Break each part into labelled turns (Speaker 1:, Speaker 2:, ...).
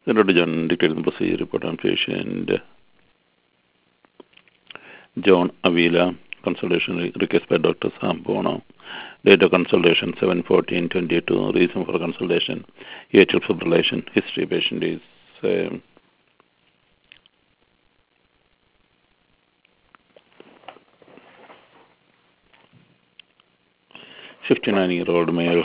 Speaker 1: Dr. John detailed the procedure report on patient John Avila. Consultation request by Dr. Sam Bono. Date of consultation 7/14/22. Reason for consultation atrial fibrillation. History patient is 59-year-old male.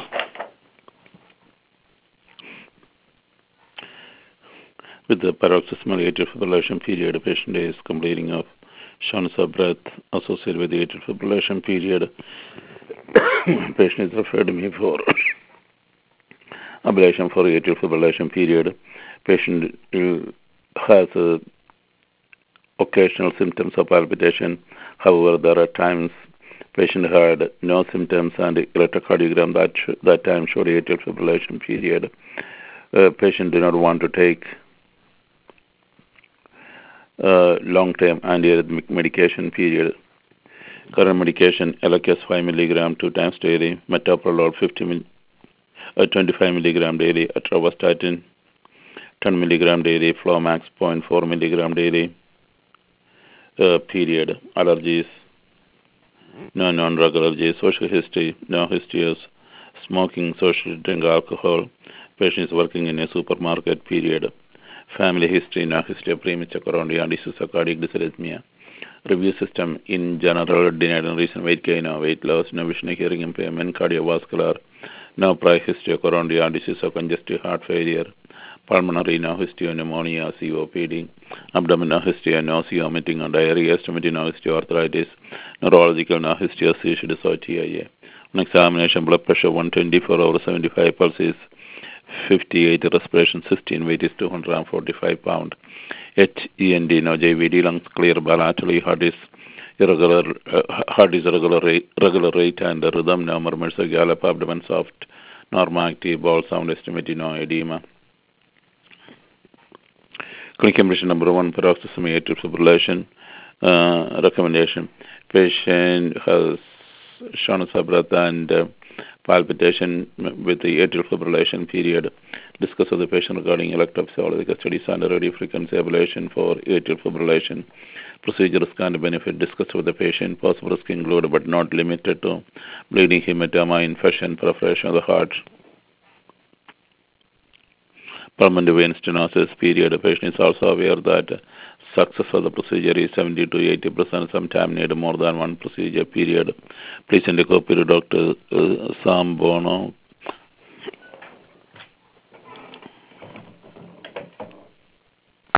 Speaker 1: With the paroxysmal atrial fibrillation period, the patient is complaining of shortness of breath associated with the atrial fibrillation period. Patient is referred to me for ablation for atrial fibrillation period. Patient has occasional symptoms of palpitation. However, there are times patient had no symptoms and electrocardiogram that time showed atrial fibrillation period. Patient did not want to take long-term antiarrhythmic medication period. Current medication, Eliquis 5 mg 2 times daily, metoprolol 25 mg daily, atorvastatin 10 mg daily, Flomax 0.4 mg daily. Period. Allergies, no non-drug allergies. Social history, no history of smoking, social drink alcohol. Patient is working in a supermarket. Period. Family history, no history of premature coronary disease or cardiac dysarrhythmia. Review system in general, denied on recent weight gain or weight loss, no vision or hearing impairment, cardiovascular, no prior history of coronary disease or congestive heart failure. Pulmonary, no history of pneumonia, COPD. Abdominal history of nausea, vomiting, or diarrhea. Stomach, no history of arthritis. Neurological, no history of seizure disorder, TIA. On examination, blood pressure 124/75, pulse is 58, respiration 16, weight is 245 pounds. HEND, no JVD, lungs clear bilaterally, heart is regular rate and the rhythm, no murmurs or gallop, abdomen soft, normal active, bowel sound estimated, no edema. Clinical impression number 1, paroxysmal atrial fibrillation. Recommendation: patient has shortness of breath and palpitation with the atrial fibrillation period. Discuss with the patient regarding electrophysiological studies and radiofrequency ablation for atrial fibrillation. Procedure risk and benefit. Discuss with the patient. Possible risk include but not limited to bleeding, hematoma, infection, perforation of the heart, pulmonary vein stenosis. Period. The patient is also aware that success of the procedure is 70 to 80%. Sometimes need more than one procedure. Period. Please indicate to Dr. Sam Bono,